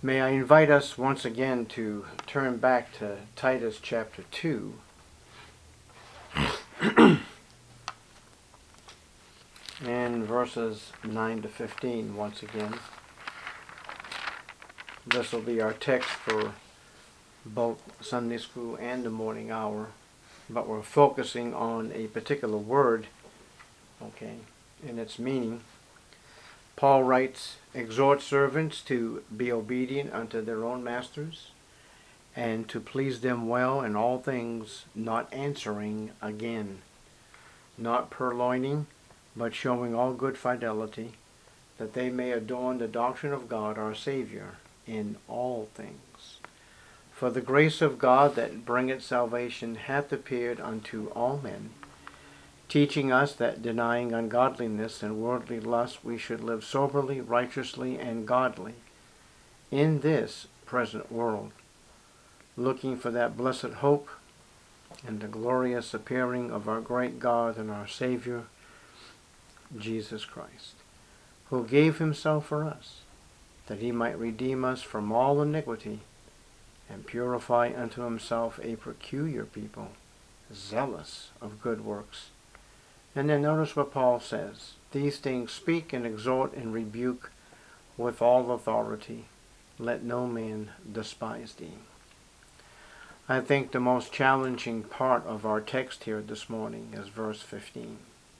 May I invite us once again to turn back to Titus chapter 2. And verses 9 to 15 once again. This will be our text for both Sunday school and the morning hour, but we're focusing on a particular word, in its meaning. Paul writes, "Exhort servants to be obedient unto their own masters, and to please them well in all things, not answering again, not purloining, but showing all good fidelity, that they may adorn the doctrine of God our Savior in all things. For the grace of God that bringeth salvation hath appeared unto all men, teaching us that denying ungodliness and worldly lust we should live soberly, righteously, and godly in this present world, looking for that blessed hope and the glorious appearing of our great God and our Savior, Jesus Christ, who gave himself for us, that he might redeem us from all iniquity, and purify unto himself a peculiar people, zealous of good works." And then notice what Paul says. "These things speak and exhort and rebuke with all authority. Let no man despise thee." I think the most challenging part of our text here this morning is verse 15.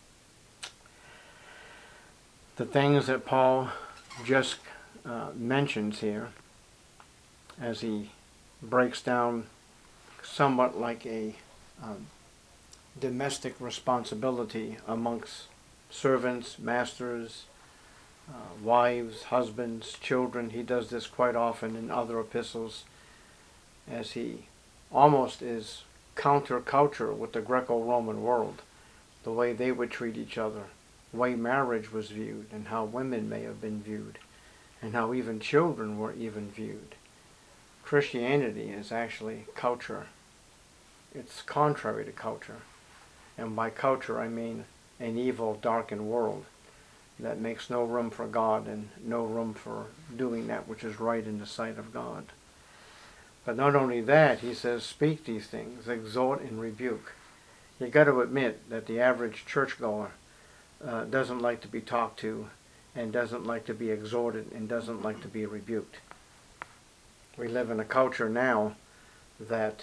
The things that Paul just mentions here, as he breaks down somewhat like a domestic responsibility amongst servants, masters, wives, husbands, children. He does this quite often in other epistles, as he almost is counterculture with the Greco-Roman world, the way they would treat each other, the way marriage was viewed, and how women may have been viewed, and how even children were even viewed. Christianity is actually culture. It's contrary to culture. And by culture I mean an evil, darkened world that makes no room for God and no room for doing that which is right in the sight of God. But not only that, he says, speak these things, exhort and rebuke. You got to admit that the average churchgoer doesn't like to be talked to, and doesn't like to be exhorted, and doesn't like to be rebuked. We live in a culture now that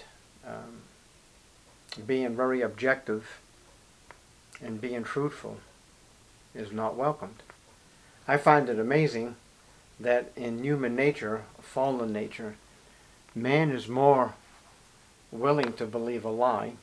being very objective and being truthful is not welcomed. I find it amazing that in human nature, fallen nature, man is more willing to believe a lie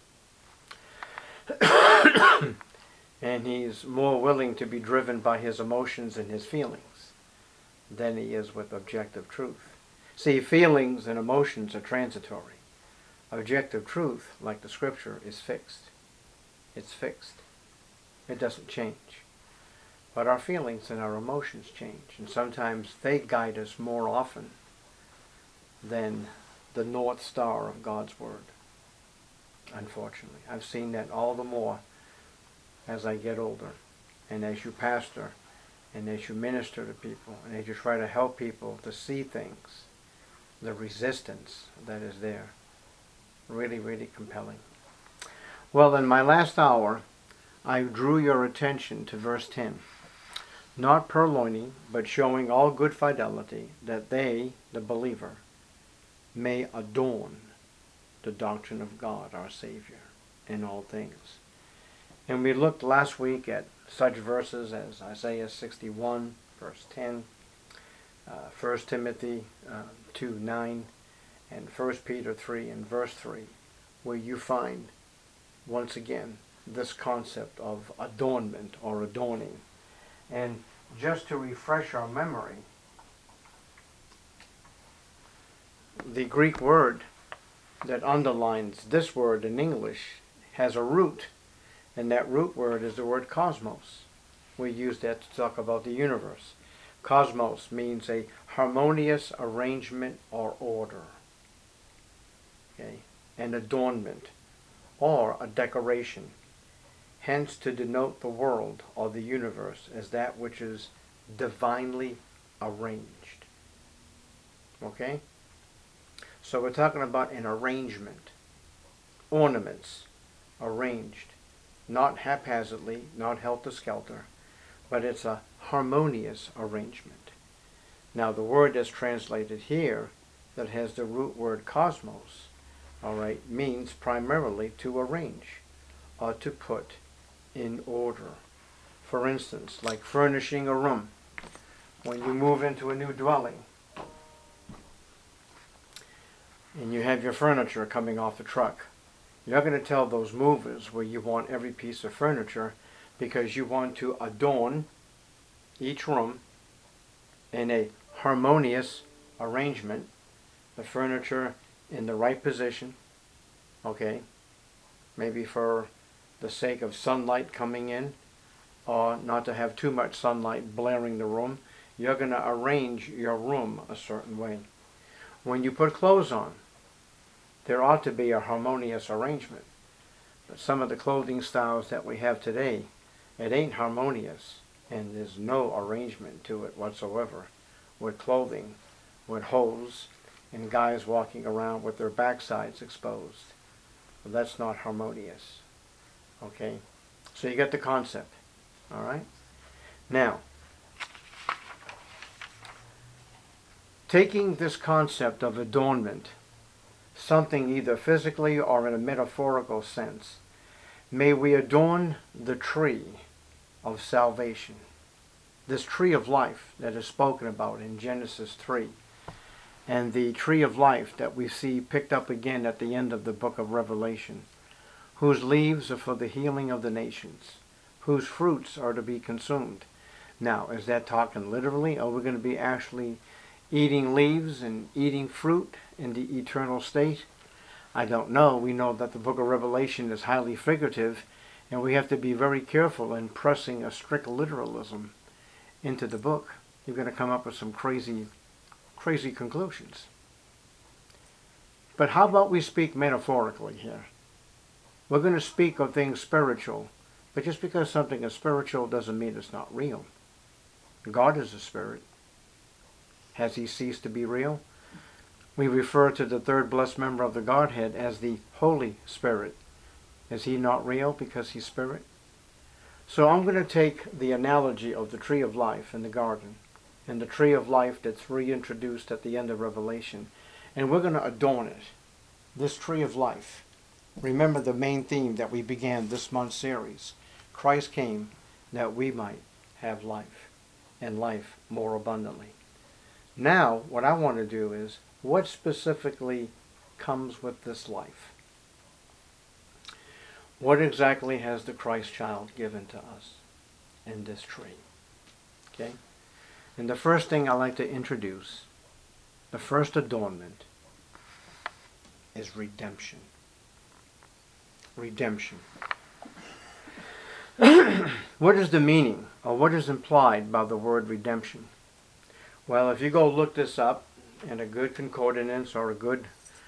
and he's more willing to be driven by his emotions and his feelings than he is with objective truth. See, feelings and emotions are transitory. Objective truth, like the scripture, is fixed. It's fixed. It doesn't change. But our feelings and our emotions change, and sometimes they guide us more often than the North Star of God's Word. Unfortunately, I've seen that all the more as I get older, and as you pastor, and as you minister to people, and as you try to help people to see things, the resistance that is there, really, really compelling. Well, in my last hour, I drew your attention to verse 10. "Not purloining, but showing all good fidelity, that they, the believer, may adorn the doctrine of God, our Savior, in all things." And we looked last week at such verses as Isaiah 61, verse 10, 1 Timothy 2:9, and 1 Peter 3 and verse 3, where you find, once again, this concept of adornment or adorning. And just to refresh our memory, the Greek word that underlines this word in English has a root, and that root word is the word cosmos. We use that to talk about the universe. Cosmos means a harmonious arrangement or order. An adornment or a decoration. Hence, to denote the world or the universe as that which is divinely arranged. Okay? So we're talking about an arrangement. Ornaments arranged, not haphazardly, not helter-skelter, but it's a harmonious arrangement. Now the word that's translated here that has the root word cosmos, all right, means primarily to arrange or to put in order. For instance, like furnishing a room. When you move into a new dwelling and you have your furniture coming off the truck, you're going to tell those movers where you want every piece of furniture because you want to adorn each room in a harmonious arrangement, the furniture in the right position, okay, maybe for the sake of sunlight coming in or not to have too much sunlight blaring the room. You're going to arrange your room a certain way. When you put clothes on, there ought to be a harmonious arrangement. But some of the clothing styles that we have today, it ain't harmonious, and there's no arrangement to it whatsoever. With clothing, with hose, and guys walking around with their backsides exposed. Well, that's not harmonious. Okay? So you get the concept. All right? Now, taking this concept of adornment, something either physically or in a metaphorical sense, may we adorn the tree of salvation, this tree of life that is spoken about in Genesis 3, and the tree of life that we see picked up again at the end of the book of Revelation, whose leaves are for the healing of the nations, whose fruits are to be consumed. Now, is that talking literally? Are we going to be actually eating leaves and eating fruit in the eternal state? I don't know. We know that the book of Revelation is highly figurative, and we have to be very careful in pressing a strict literalism into the book. You're going to come up with some crazy conclusions. But how about we speak metaphorically here? We're going to speak of things spiritual, but just because something is spiritual doesn't mean it's not real. God is a spirit. Has he ceased to be real? We refer to the third blessed member of the Godhead as the Holy Spirit. Is he not real because he's spirit? So I'm going to take the analogy of the tree of life in the garden and the tree of life that's reintroduced at the end of Revelation, and we're going to adorn it. This tree of life. Remember the main theme that we began this month's series. Christ came that we might have life, and life more abundantly. Now, what I want to do is, what specifically comes with this life? What exactly has the Christ child given to us in this tree? Okay? And the first thing I like to introduce, the first adornment, is redemption. Redemption. What is the meaning, or what is implied by the word redemption? Well, if you go look this up in a good concordance or a good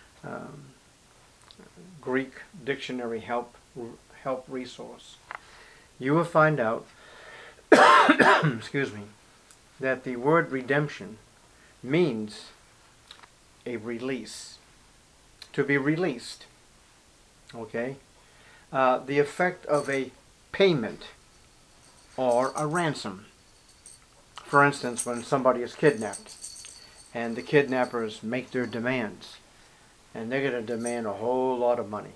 Greek dictionary help resource, you will find out excuse me, that the word redemption means a release, to be released. Okay? The effect of a payment or a ransom. For instance, when somebody is kidnapped and the kidnappers make their demands, and they're going to demand a whole lot of money.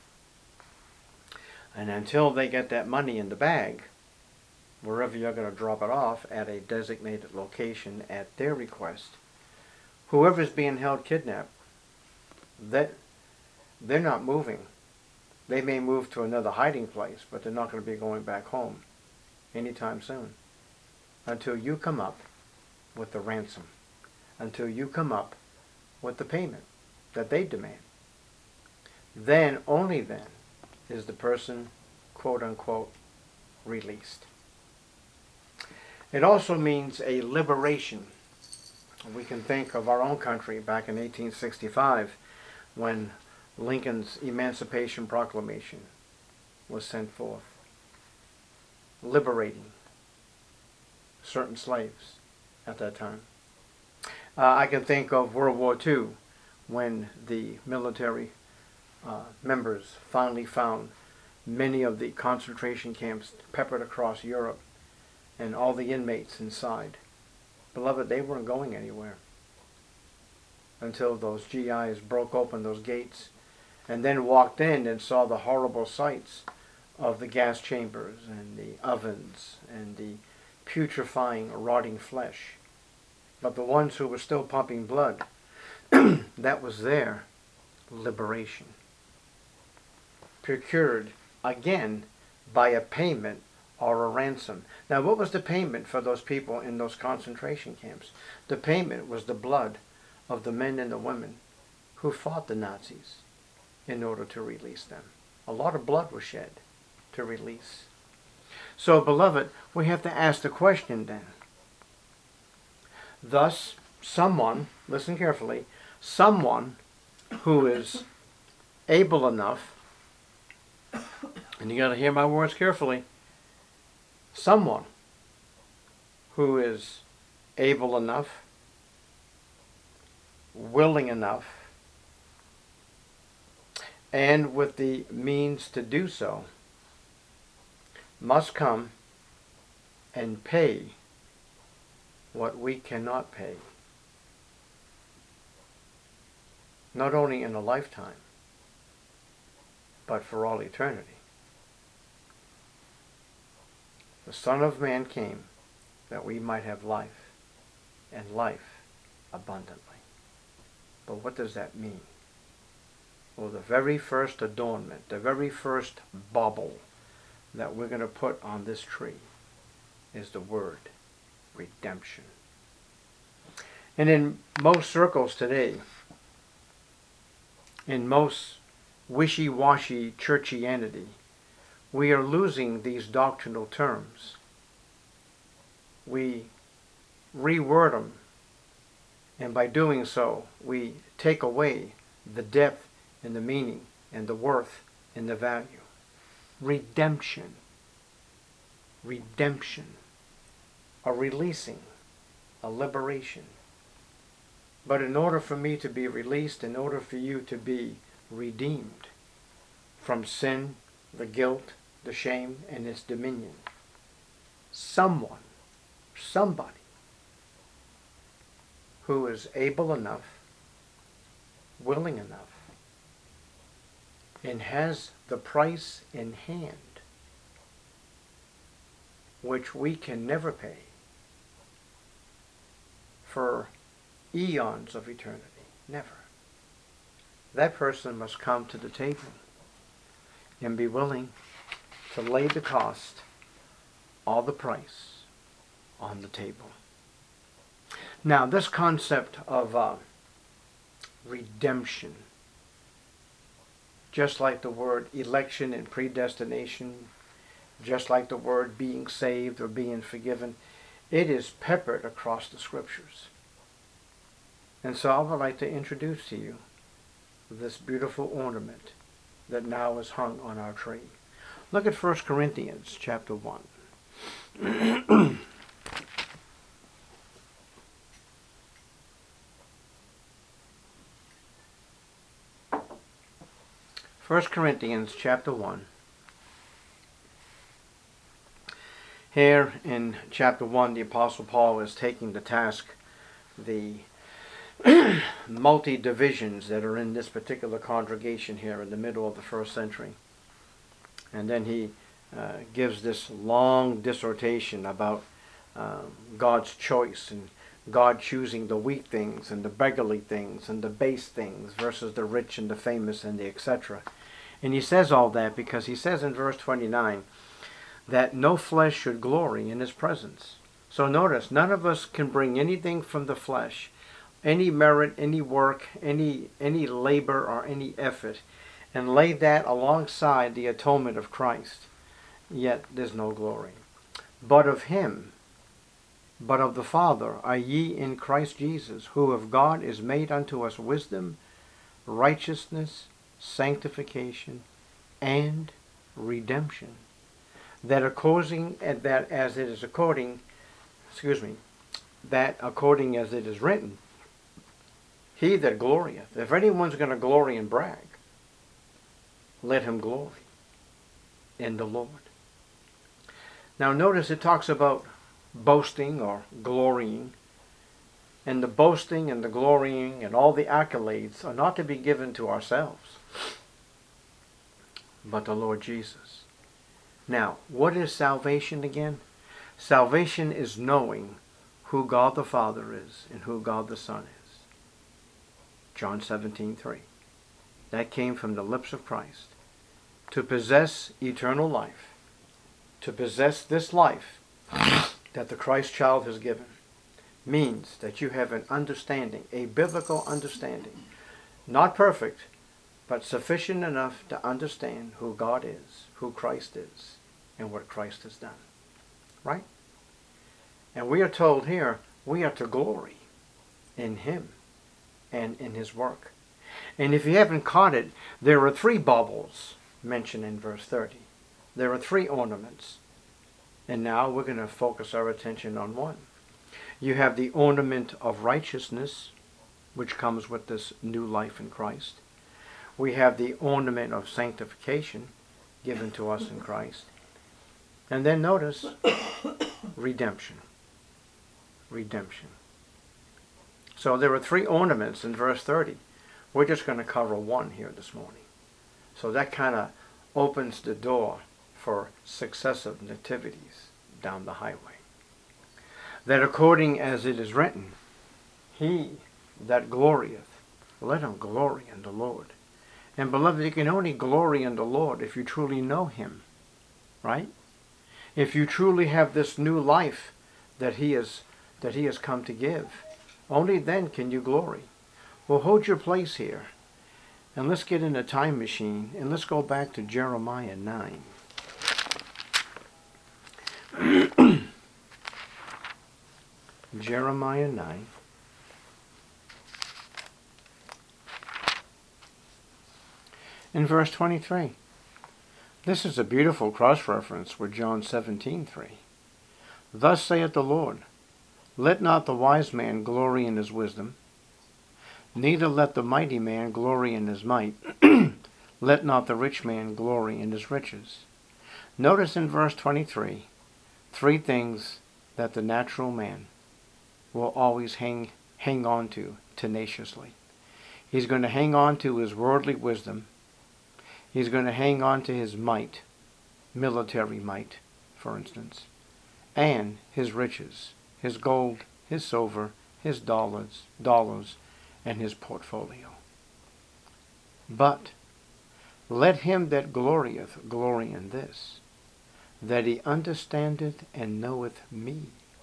And until they get that money in the bag, wherever you're going to drop it off at a designated location at their request, whoever's being held kidnapped, they're not moving. They may move to another hiding place, but they're not going to be going back home anytime soon until you come up with the ransom, until you come up with the payment that they demand. Then, only then, is the person, quote-unquote, released. It also means a liberation. We can think of our own country back in 1865 when Lincoln's Emancipation Proclamation was sent forth, liberating certain slaves at that time. I can think of World War II, when the military members finally found many of the concentration camps peppered across Europe and all the inmates inside. Beloved, they weren't going anywhere until those GIs broke open those gates and then walked in and saw the horrible sights of the gas chambers and the ovens and the putrefying, rotting flesh. But the ones who were still pumping blood, that was their liberation. Procured, again, by a payment or a ransom. Now, what was the payment for those people in those concentration camps? The payment was the blood of the men and the women who fought the Nazis in order to release them. A lot of blood was shed to release. So, beloved, we have to ask the question then. Thus, someone, listen carefully, someone who is able enough, and you got to hear my words carefully, someone who is able enough, willing enough, and with the means to do so, must come and pay what we cannot pay. Not only in a lifetime, but for all eternity. The Son of Man came that we might have life, and life abundantly. But what does that mean? Well, the very first adornment, the very first bauble that we're going to put on this tree is the word redemption. And in most circles today, in most wishy-washy churchianity, we are losing these doctrinal terms. We reword them, and by doing so, we take away the depth and the meaning and the worth and the value. Redemption. Redemption. A releasing. A liberation. But in order for me to be released, in order for you to be redeemed from sin, the guilt, the shame, and its dominion, someone, somebody who is able enough, willing enough, and has the price in hand, which we can never pay, for eons of eternity. Never. That person must come to the table and be willing to lay the cost, all the price, on the table. Now, this concept of redemption, just like the word election and predestination, just like the word being saved or being forgiven, it is peppered across the scriptures. And so I would like to introduce to you this beautiful ornament that now is hung on our tree. Look at 1 Corinthians chapter 1. 1 Corinthians chapter 1. Here in chapter 1, the Apostle Paul is taking to task the multi-divisions that are in this particular congregation here in the middle of the first century. And then he gives this long dissertation about God's choice and God choosing the weak things and the beggarly things and the base things versus the rich and the famous and the etc. And he says all that because he says in verse 29 that no flesh should glory in his presence. So notice, none of us can bring anything from the flesh, any merit, any work, any labor or any effort, and lay that alongside the atonement of Christ. Yet there's no glory. But of him, but of the Father are ye in Christ Jesus, who of God is made unto us wisdom, righteousness, sanctification, and redemption. That according as it is written, he that glorieth. If anyone's going to glory and brag, let him glory in the Lord. Now notice it talks about boasting or glorying. And the boasting and the glorying and all the accolades are not to be given to ourselves, but the Lord Jesus. Now, what is salvation again? Salvation is knowing who God the Father is and who God the Son is. John 17:3. That came from the lips of Christ. To possess eternal life, to possess this life that the Christ child has given, means that you have an understanding, a biblical understanding. Not perfect, but sufficient enough to understand who God is, who Christ is, and what Christ has done. Right? And we are told here, we are to glory in Him and in His work. And if you haven't caught it, there are 3 baubles mentioned in verse 30. There are 3 ornaments. And now we're going to focus our attention on one. You have the ornament of righteousness, which comes with this new life in Christ. We have the ornament of sanctification given to us in Christ. And then notice, redemption. Redemption. So there are 3 ornaments in verse 30. We're just going to cover one here this morning. So that kind of opens the door for successive nativities down the highway. That according as it is written, he that glorieth, let him glory in the Lord. And beloved, you can only glory in the Lord if you truly know Him, right? If you truly have this new life that He has come to give, only then can you glory. Well, hold your place here, and let's get in a time machine, and let's go back to Jeremiah 9. Jeremiah 9. In verse 23. This is a beautiful cross-reference with John 17:3. Thus saith the Lord, let not the wise man glory in his wisdom, neither let the mighty man glory in his might, let not the rich man glory in his riches. Notice in verse 23, 3 things that the natural man will always hang on to tenaciously. He's going to hang on to his worldly wisdom. He's going to hang on to his might, military might, for instance, and his riches, his gold, his silver, his dollars, and his portfolio. But let him that glorieth glory in this, that he understandeth and knoweth me.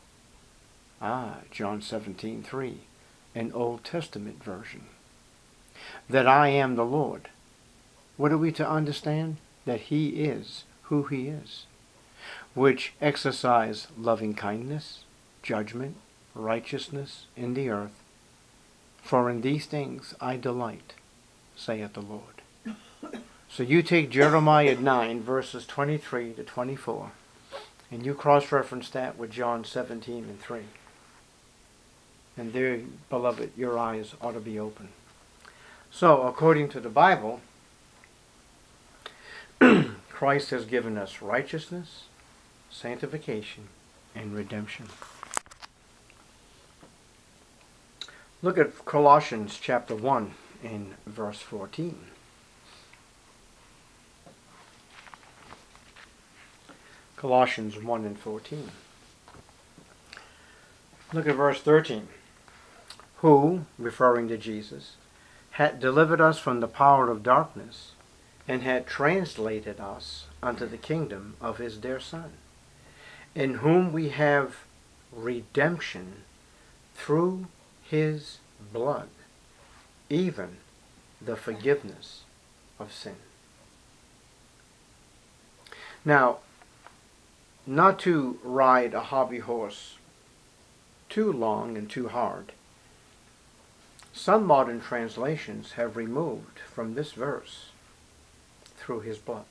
John 17:3, an Old Testament version. That I am the Lord. What are we to understand? That He is who He is, which exercise loving kindness, judgment, righteousness in the earth. For in these things I delight, saith the Lord. So you take Jeremiah 9, verses 23 to 24, and you cross-reference that with John 17:3. And there, beloved, your eyes ought to be open. So, according to the Bible, Christ has given us righteousness, sanctification, and redemption. Look at Colossians chapter 1 in verse 14. Colossians 1 and 14. Look at verse 13. Who, referring to Jesus, had delivered us from the power of darkness, and had translated us unto the kingdom of His dear Son, in whom we have redemption through His blood, even the forgiveness of sin. Now, not to ride a hobby horse too long and too hard, some modern translations have removed from this verse, through His blood,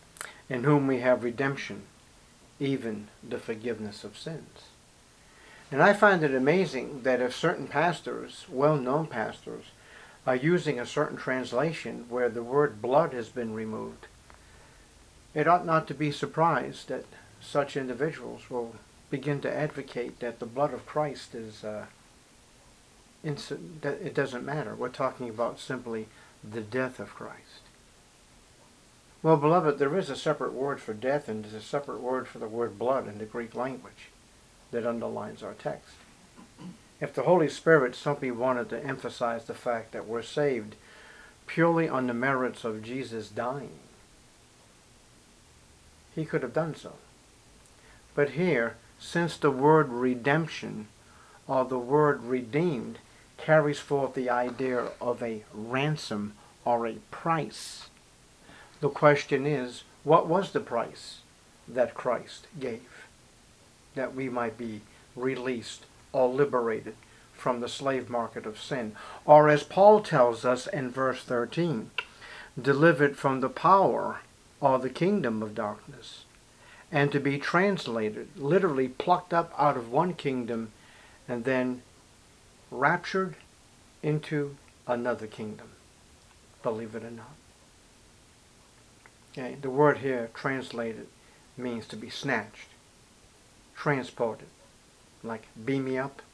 in whom we have redemption, even the forgiveness of sins. And I find it amazing that if certain pastors, well-known pastors, are using a certain translation where the word blood has been removed, it ought not to be surprised that such individuals will begin to advocate that the blood of Christ is, that it doesn't matter. We're talking about simply the death of Christ. Well, beloved, there is a separate word for death and there's a separate word for the word blood in the Greek language that underlines our text. If the Holy Spirit simply wanted to emphasize the fact that we're saved purely on the merits of Jesus dying, he could have done so. But here, since the word redemption or the word redeemed carries forth the idea of a ransom or a price, the question is, what was the price that Christ gave that we might be released or liberated from the slave market of sin? Or as Paul tells us in verse 13, delivered from the power or the kingdom of darkness, and to be translated, literally plucked up out of one kingdom and then raptured into another kingdom, believe it or not. Okay, the word here, translated, means to be snatched, transported, like beam me up.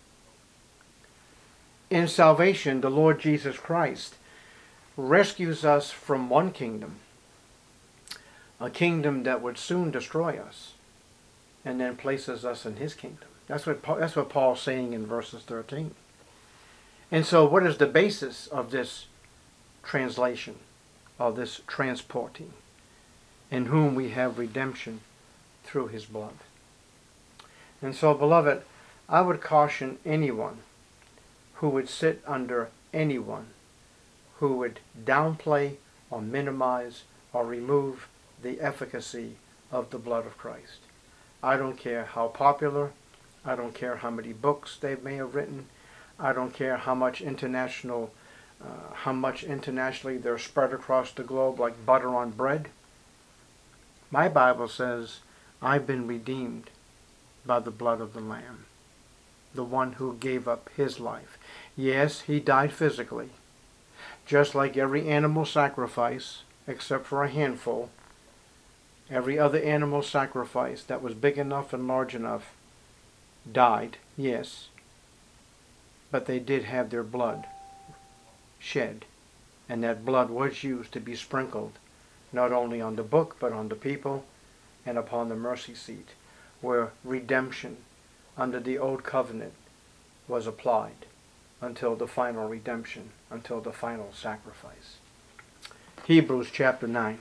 In salvation, the Lord Jesus Christ rescues us from one kingdom, a kingdom that would soon destroy us, and then places us in his kingdom. That's what Paul's saying in verses 13. And so what is the basis of this translation, of this transporting? In whom we have redemption through his blood. And so, beloved, I would caution anyone who would sit under anyone who would downplay or minimize or remove the efficacy of the blood of Christ. I don't care how popular, I don't care how many books they may have written, I don't care how much internationally they're spread across the globe like butter on bread. My Bible says, I've been redeemed by the blood of the Lamb, the one who gave up his life. Yes, he died physically, just like every animal sacrifice, except for a handful. Every other animal sacrifice that was big enough and large enough died, yes, but they did have their blood shed, and that blood was used to be sprinkled not only on the book, but on the people and upon the mercy seat, where redemption under the old covenant was applied until the final redemption, until the final sacrifice. Hebrews chapter 9.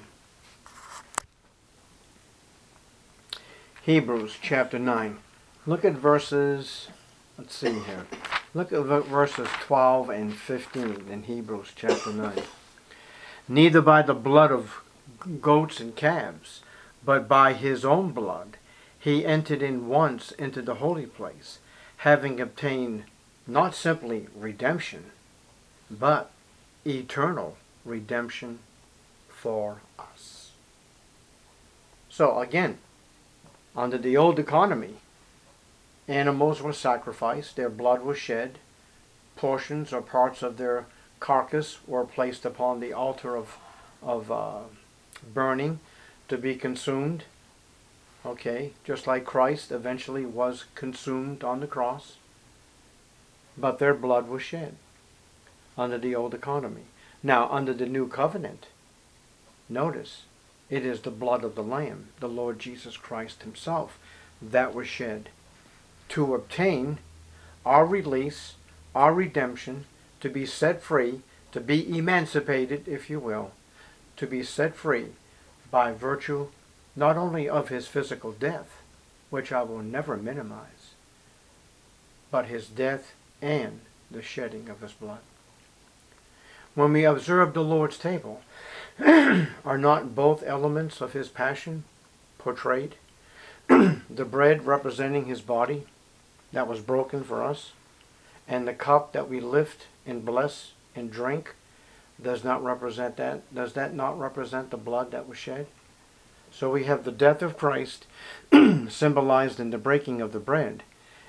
Hebrews chapter 9. Look at verses, let's see here. Look at verses 12 and 15 in Hebrews chapter 9. Neither by the blood of goats and calves, but by his own blood he entered in once into the holy place, having obtained not simply redemption, but eternal redemption for us. So again, under the old economy, animals were sacrificed, their blood was shed, portions or parts of their carcass were placed upon the altar of burning to be consumed. Okay, just like Christ eventually was consumed on the cross. But their blood was shed under the old economy. Now, under the new covenant, notice, it is the blood of the Lamb, the Lord Jesus Christ himself, that was shed to obtain our release, our redemption, to be set free, to be emancipated, if you will, to be set free by virtue not only of his physical death, which I will never minimize, but his death and the shedding of his blood. When we observe the Lord's table, are not both elements of his passion portrayed? The bread representing his body that was broken for us, and the cup that we lift and bless and drink does not represent that. Does that not represent the blood that was shed? So we have the death of Christ symbolized in the breaking of the bread,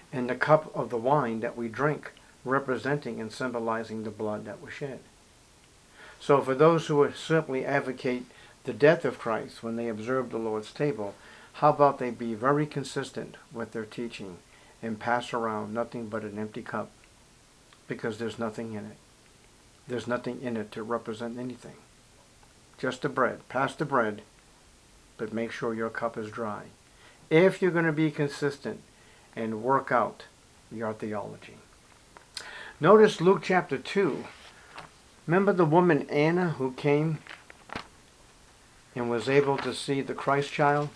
and the cup of the wine that we drink, representing and symbolizing the blood that was shed. So for those who would simply advocate the death of Christ when they observe the Lord's table, how about they be very consistent with their teaching and pass around nothing but an empty cup, because there's nothing in it. There's nothing in it to represent anything. Just the bread. Pass the bread, but make sure your cup is dry. If you're going to be consistent and work out your theology. Notice Luke chapter 2. Remember the woman Anna who came and was able to see the Christ child?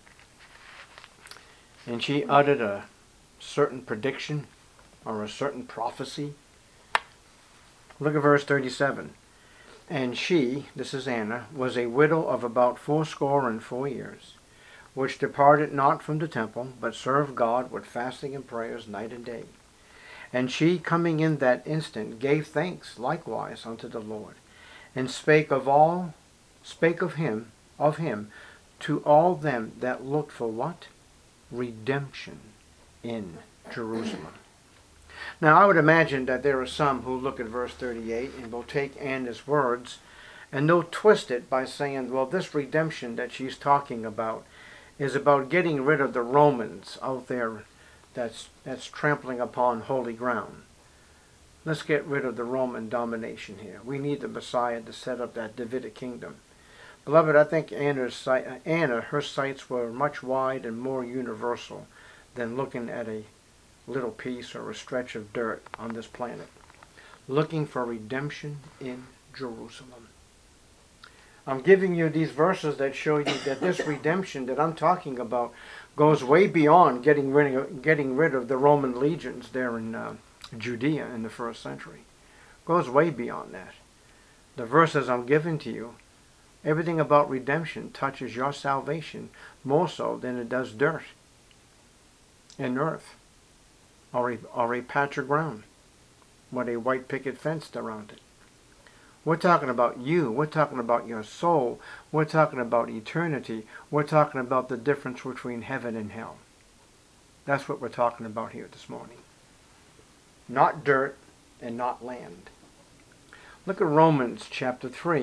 And she uttered a certain prediction or a certain prophecy. Look at verse 37. And she, this is Anna, was a widow of about 84 years, which departed not from the temple, but served God with fasting and prayers night and day. And she, coming in that instant, gave thanks likewise unto the Lord, and spake of him, to all them that looked for what? Redemption in Jerusalem. Now I would imagine that there are some who look at verse 38 and will take Anna's words and they'll twist it by saying, well, this redemption that she's talking about is about getting rid of the Romans out there that's trampling upon holy ground. Let's get rid of the Roman domination here. We need the Messiah to set up that Davidic kingdom. Beloved, I think her sights were much wide and more universal than looking at a little piece or a stretch of dirt on this planet. Looking for redemption in Jerusalem. I'm giving you these verses that show you that this redemption that I'm talking about goes way beyond getting rid of the Roman legions there in Judea in the first century. Goes way beyond that. The verses I'm giving to you, everything about redemption touches your salvation more so than it does dirt and earth or a patch of ground with a white picket fence around it. We're talking about you. We're talking about your soul. We're talking about eternity. We're talking about the difference between heaven and hell. That's what we're talking about here this morning. Not dirt and not land. Look at Romans chapter 3.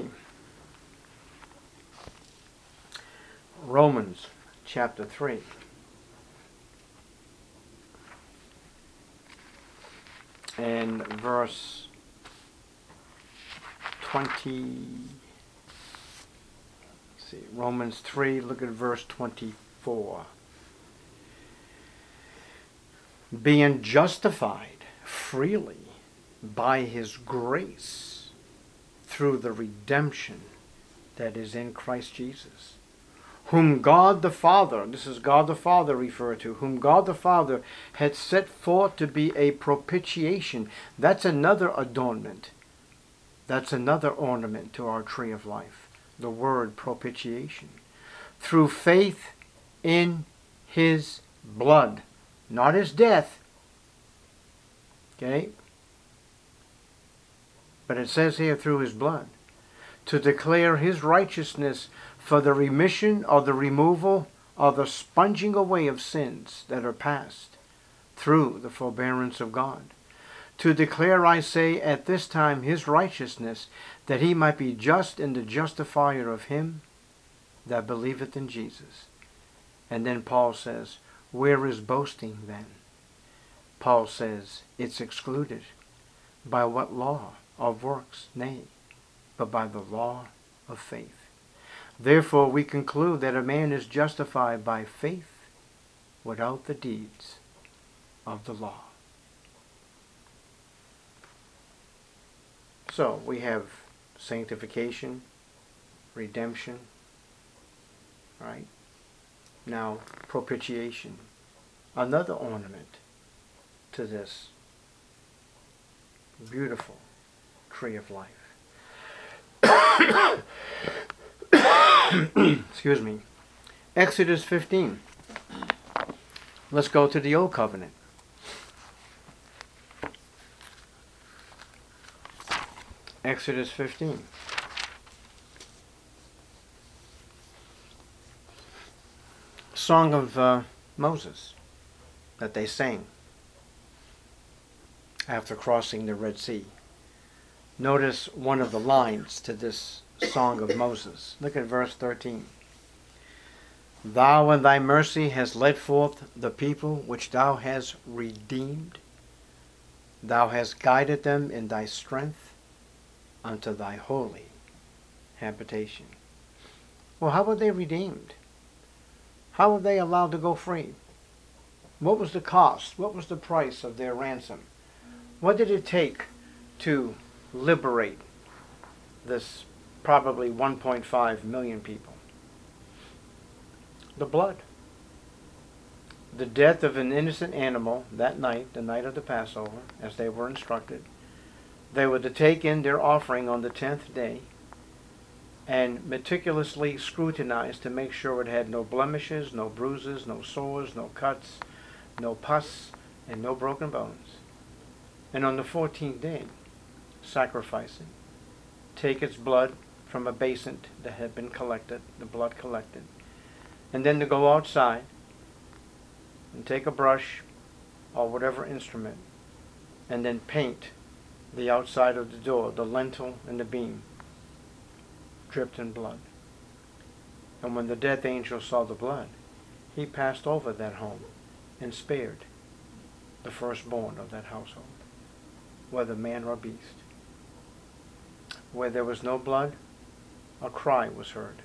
Romans chapter 3. And verse 20. See, Romans 3, look at verse 24. Being justified freely by his grace through the redemption that is in Christ Jesus, whom God the Father, this is God the Father referred to, whom God the Father had set forth to be a propitiation. That's another adornment. That's another ornament to our tree of life. The word propitiation. Through faith in his blood. Not his death. Okay? But it says here through his blood. To declare his righteousness for the remission or the removal or the sponging away of sins that are past through the forbearance of God. To declare, I say, at this time his righteousness, that he might be just and the justifier of him that believeth in Jesus. And then Paul says, where is boasting then? Paul says, it's excluded. By what law? Of works? Nay, but by the law of faith. Therefore we conclude that a man is justified by faith without the deeds of the law. So we have sanctification, redemption, right? Now propitiation, another ornament to this beautiful tree of life. Excuse me. Exodus 15. Let's go to the Old Covenant. Exodus 15. Song of Moses that they sang after crossing the Red Sea. Notice one of the lines to this song of Moses. Look at verse 13. Thou in thy mercy hast led forth the people which thou hast redeemed. Thou hast guided them in thy strength unto thy holy habitation. Well, how were they redeemed? How were they allowed to go free? What was the cost? What was the price of their ransom? What did it take to liberate this probably 1.5 million people? The blood. The death of an innocent animal that night, the night of the Passover, as they were instructed. They were to take in their offering on the 10th day and meticulously scrutinize to make sure it had no blemishes, no bruises, no sores, no cuts, no pus, and no broken bones. And on the 14th day, sacrifice it. Take its blood from a basin that had been collected, the blood collected. And then to go outside and take a brush or whatever instrument and then paint the outside of the door, the lintel and the beam, dripped in blood. And when the death angel saw the blood, he passed over that home and spared the firstborn of that household, whether man or beast. Where there was no blood, a cry was heard.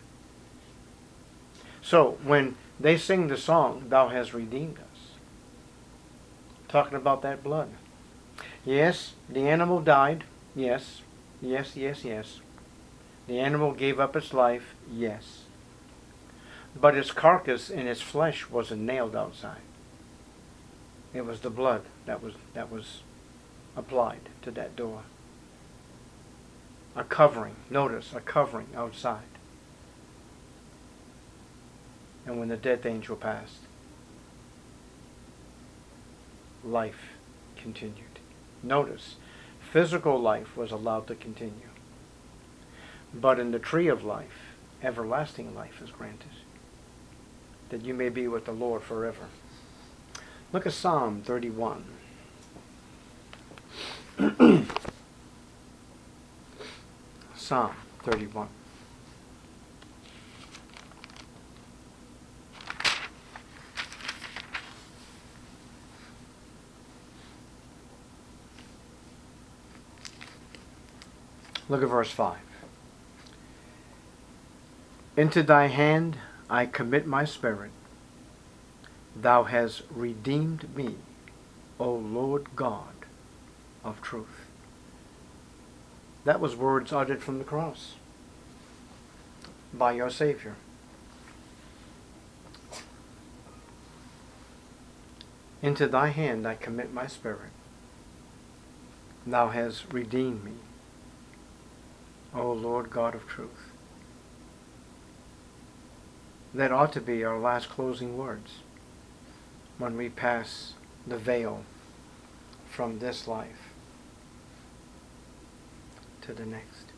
So when they sing the song, Thou hast redeemed us, talking about that blood. Yes, the animal died. Yes, yes, yes, yes. The animal gave up its life. Yes. But its carcass and its flesh wasn't nailed outside. It was the blood that was applied to that door. A covering, notice, a covering outside. And when the death angel passed, life continued. Notice, physical life was allowed to continue. But in the tree of life, everlasting life is granted, that you may be with the Lord forever. Look at Psalm 31. Psalm 31. Look at verse 5. Into thy hand I commit my spirit. Thou hast redeemed me, O Lord God of truth. That was words uttered from the cross by your Savior. Into thy hand I commit my spirit. Thou hast redeemed me, O Lord God of truth. That ought to be our last closing words when we pass the veil from this life to the next.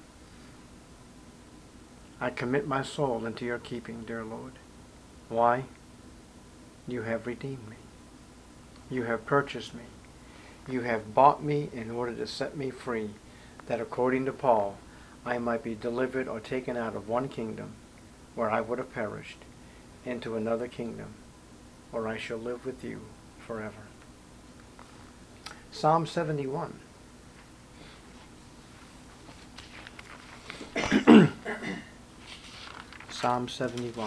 I commit my soul into your keeping, dear Lord. Why? You have redeemed me. You have purchased me. You have bought me in order to set me free, that according to Paul, I might be delivered or taken out of one kingdom where I would have perished into another kingdom where I shall live with you forever. Psalm 71. Psalm 71.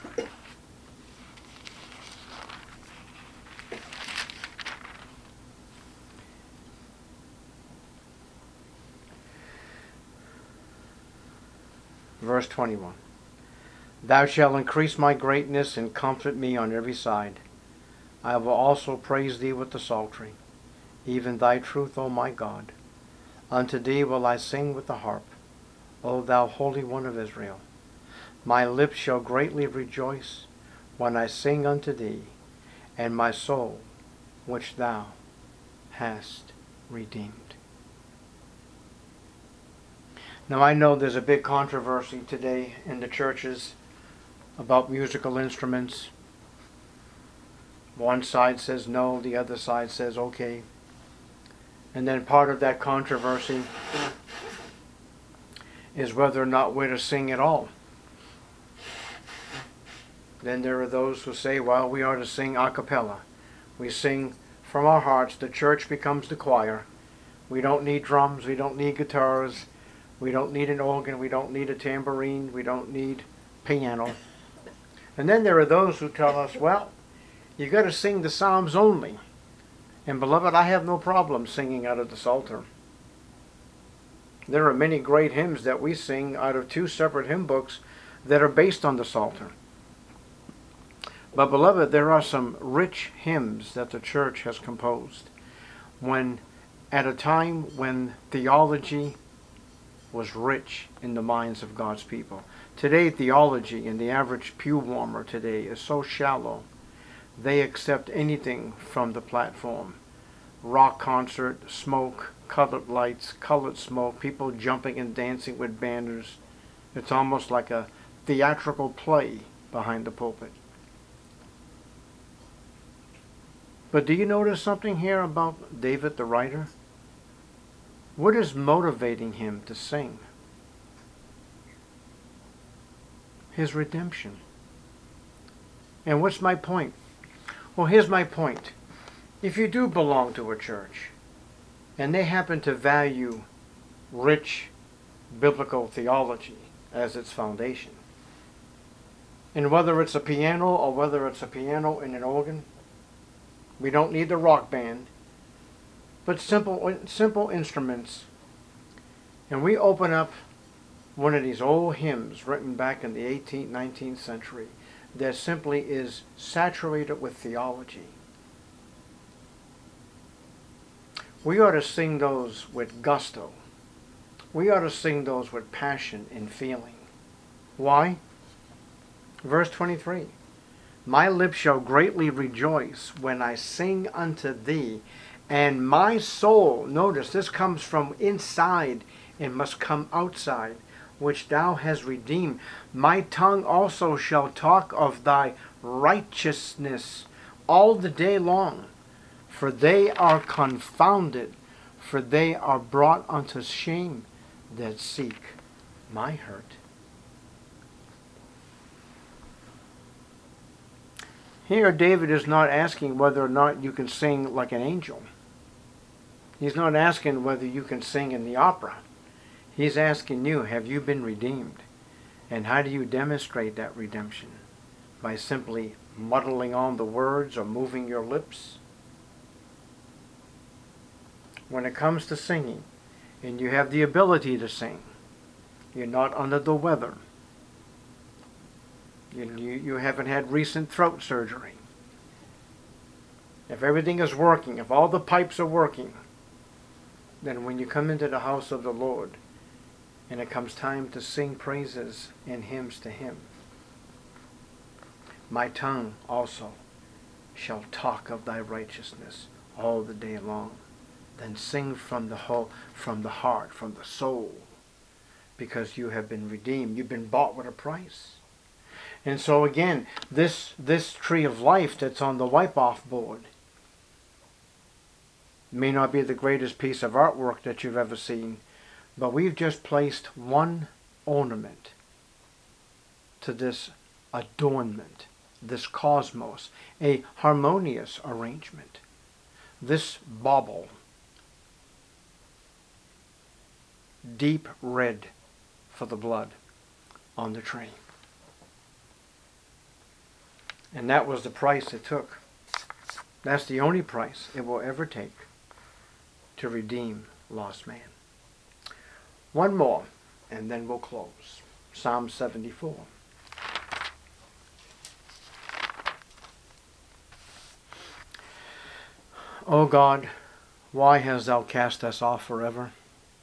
Verse 21. Thou shalt increase my greatness and comfort me on every side. I will also praise thee with the psaltery, even thy truth, O my God. Unto thee will I sing with the harp, O thou Holy One of Israel. My lips shall greatly rejoice when I sing unto thee, and my soul, which thou hast redeemed. Now I know there's a big controversy today in the churches about musical instruments. One side says no, the other side says okay. And then part of that controversy is whether or not we're to sing at all. Then there are those who say, well, we are to sing a cappella. We sing from our hearts. The church becomes the choir. We don't need drums. We don't need guitars. We don't need an organ. We don't need a tambourine. We don't need piano. And then there are those who tell us, well, you got to sing the Psalms only. And beloved, I have no problem singing out of the Psalter. There are many great hymns that we sing out of 2 separate hymn books that are based on the Psalter. But beloved, there are some rich hymns that the church has composed at a time when theology was rich in the minds of God's people. Today, theology in the average pew warmer today is so shallow. They accept anything from the platform. Rock concert, smoke, colored lights, colored smoke, people jumping and dancing with banners. It's almost like a theatrical play behind the pulpit. But do you notice something here about David the writer? What is motivating him to sing? His redemption. And what's my point? Well, here's my point. If you do belong to a church, and they happen to value rich biblical theology as its foundation, and whether it's a piano or whether it's a piano and an organ, we don't need the rock band, but simple instruments, and we open up one of these old hymns written back in the 18th, 19th century that simply is saturated with theology. We ought to sing those with gusto. We ought to sing those with passion and feeling. Why? Verse 23. My lips shall greatly rejoice when I sing unto thee, and my soul, notice this comes from inside and must come outside, which thou hast redeemed. My tongue also shall talk of thy righteousness all the day long. For they are confounded, for they are brought unto shame that seek my hurt. Here David is not asking whether or not you can sing like an angel. He's not asking whether you can sing in the opera. He's asking you, have you been redeemed? And how do you demonstrate that redemption? By simply muddling on the words or moving your lips? When it comes to singing, and you have the ability to sing, you're not under the weather, you haven't had recent throat surgery, if everything is working, if all the pipes are working, then when you come into the house of the Lord, and it comes time to sing praises and hymns to Him, my tongue also shall talk of thy righteousness all the day long. Then sing from the heart, from the soul, because you have been redeemed. You've been bought with a price. And so again, this tree of life that's on the wipe-off board may not be the greatest piece of artwork that you've ever seen, but we've just placed one ornament to this adornment, this cosmos, a harmonious arrangement. This bauble, deep red for the blood on the tree. And that was the price it took. That's the only price it will ever take to redeem lost man. One more, and then we'll close. Psalm 74. O God, why hast thou cast us off forever?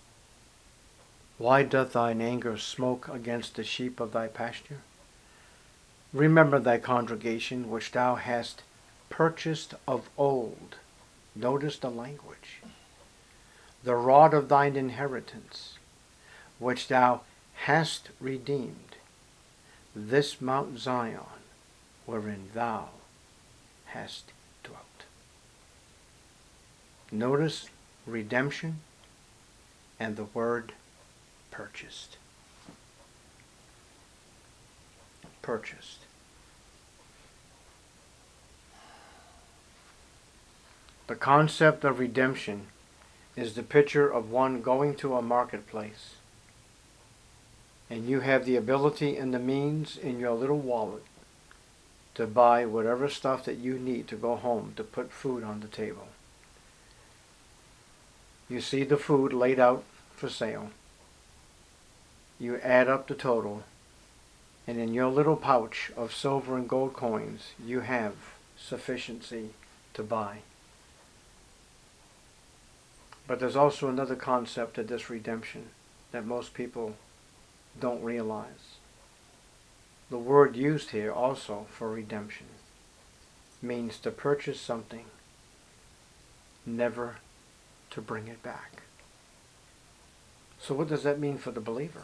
Why doth thine anger smoke against the sheep of thy pasture? Remember thy congregation which thou hast purchased of old. Notice the language. The rod of thine inheritance, which thou hast redeemed, this Mount Zion, wherein thou hast dwelt. Notice redemption and the word purchased. Purchased. The concept of redemption is the picture of one going to a marketplace, and you have the ability and the means in your little wallet to buy whatever stuff that you need to go home to put food on the table. You see the food laid out for sale. You add up the total, and in your little pouch of silver and gold coins, you have sufficiency to buy. But there's also another concept of this redemption that most people don't realize. The word used here also for redemption means to purchase something, never to bring it back. So what does that mean for the believer?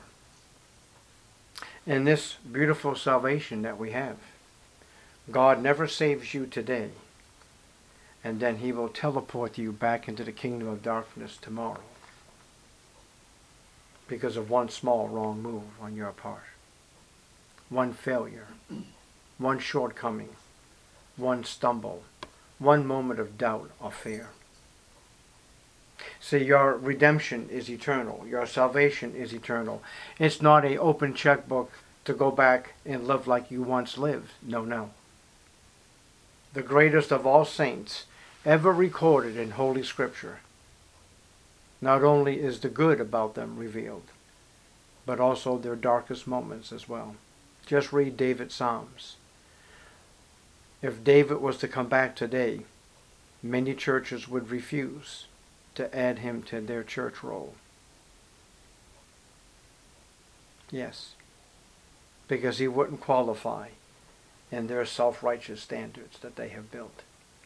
In this beautiful salvation that we have, God never saves you today, and then he will teleport you back into the kingdom of darkness tomorrow because of one small wrong move on your part. One failure, one shortcoming, one stumble, one moment of doubt or fear. See, your redemption is eternal. Your salvation is eternal. It's not an open checkbook to go back and live like you once lived. No, no. The greatest of all saints ever recorded in Holy Scripture, not only is the good about them revealed, but also their darkest moments as well. Just read David's Psalms. If David was to come back today, many churches would refuse to add him to their church roll. Yes, because he wouldn't qualify in their self-righteous standards that they have built.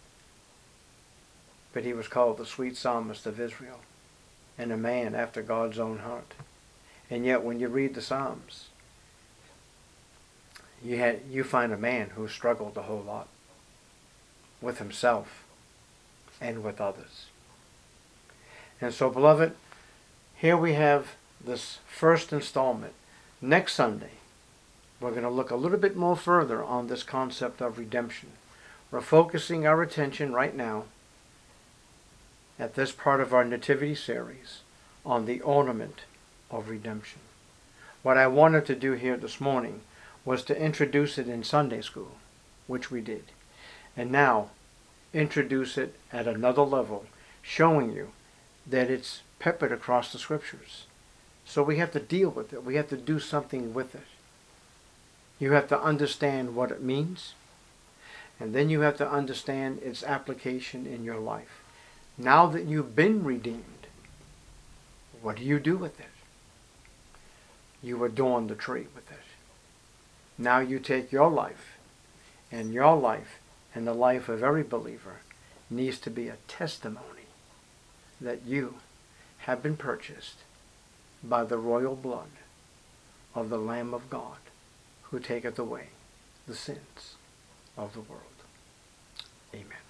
But he was called the sweet psalmist of Israel and a man after God's own heart. And yet when you read the Psalms, you find a man who struggled a whole lot with himself and with others. And so, beloved, here we have this first installment. Next Sunday, we're going to look a little bit more further on this concept of redemption. We're focusing our attention right now at this part of our Nativity series on the ornament of redemption. What I wanted to do here this morning was to introduce it in Sunday school, which we did, and now introduce it at another level, showing you that it's peppered across the Scriptures. So we have to deal with it. We have to do something with it. You have to understand what it means, and then you have to understand its application in your life. Now that you've been redeemed, what do you do with it? You adorn the tree with it. Now you take your life, and the life of every believer needs to be a testimony that you have been purchased by the royal blood of the Lamb of God, who taketh away the sins of the world. Amen.